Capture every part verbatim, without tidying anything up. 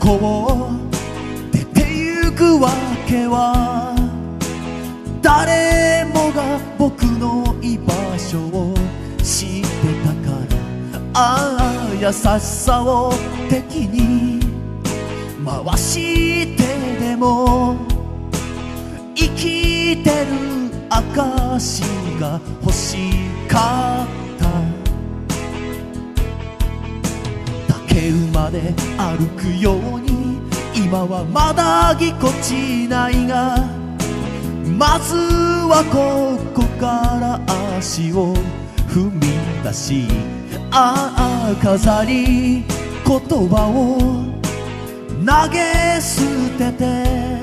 こ出てゆくわけは、誰もが僕の居場所を知ってたから。ああ優しさを敵に回してでも生きてる証が欲しかった。竹馬で歩くように今はまだぎこちないが、まずはここから足を踏み出し、ああ飾り言葉を投げ捨てて、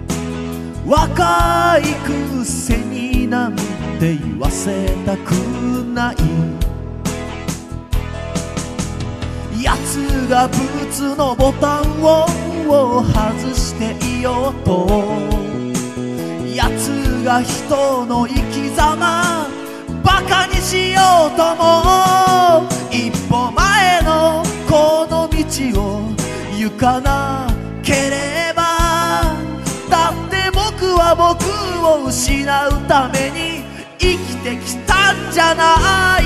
若いくせになんて言わせたくない。奴がブーツのボタンを外していようと、奴が人の生き様バカにしようとも、一歩前のこの道を行かなければ。だって僕は僕を失うために生きてきたんじゃない。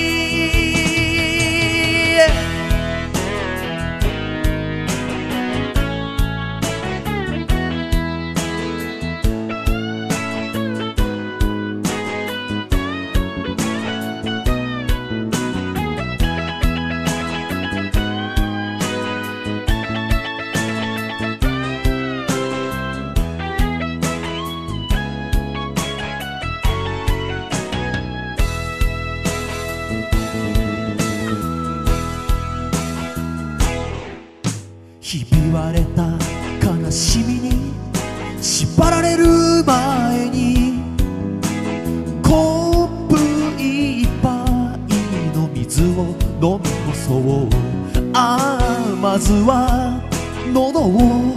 ひび割れた悲しみに縛られる前に、コップいっぱいの水を飲み干そう。ああまずは喉を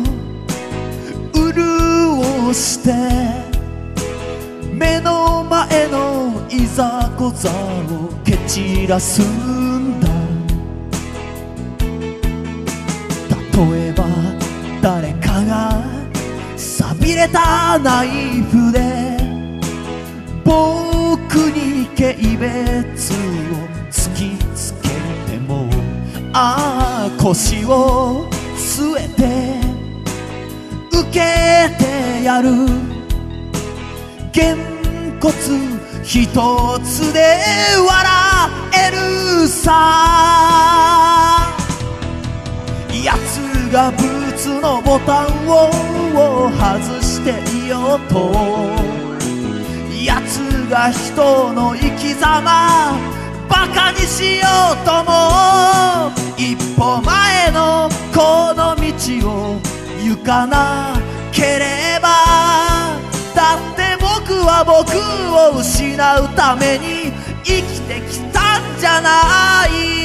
潤して目の前のいざこざを蹴散らすんだ。例えば誰かが錆びれたナイフで僕に軽蔑を突きつけても、ああ腰を据えて受けてやる。げんこつ一つで笑えるさ。奴がブーツのボタンを外していようと、奴が人の生き様バカにしようとも、一歩前のこの道を行かなければ。だって僕は僕を失うために生きてきたんじゃない。